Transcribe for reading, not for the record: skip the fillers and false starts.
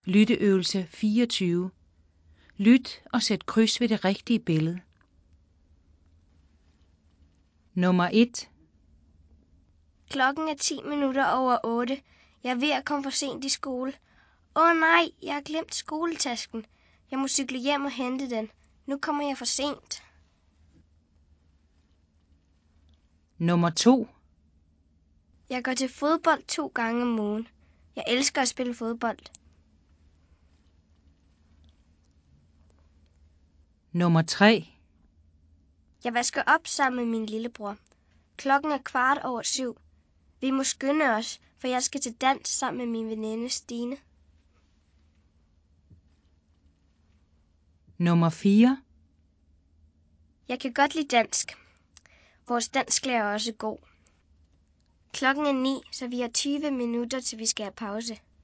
Lytteøvelse 24. Lyt og sæt kryds ved det rigtige billede. Nummer 1. Klokken er 10 minutter over 8. Jeg er ved at komme for sent i skole. Nej, jeg har glemt skoletasken. Jeg må cykle hjem og hente den. Nu kommer jeg for sent. Nummer 2. Jeg går til fodbold 2 gange om ugen. Jeg elsker at spille fodbold. Nummer 3. Jeg vasker op sammen med min lillebror. Klokken er 7:15. Vi må skynde os, for jeg skal til dans sammen med min veninde Stine. Nummer 4. Jeg kan godt lide dansk. Vores dansklærer er også god. Klokken er 9, så vi har 20 minutter, til vi skal have pause.